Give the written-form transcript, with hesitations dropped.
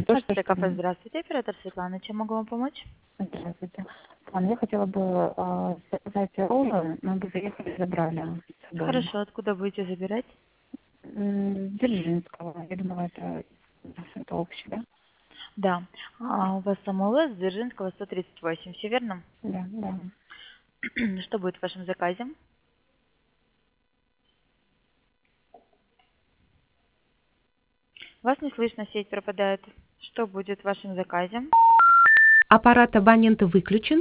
То, что, Здравствуйте, кафе, здравствуйте, оператор Светлана, чем могу вам помочь? Здравствуйте. Я хотела бы взять оружие, мы бы заехали, забрали с собой. Хорошо, откуда будете забирать? С Дзержинского. Я думала, это общее, да? Да, у вас самого с Дзержинского 138, все верно? Да, да. Что будет в вашем заказе? Вас не слышно, сеть пропадает. Что будет в вашем заказе? Аппарат абонента выключен.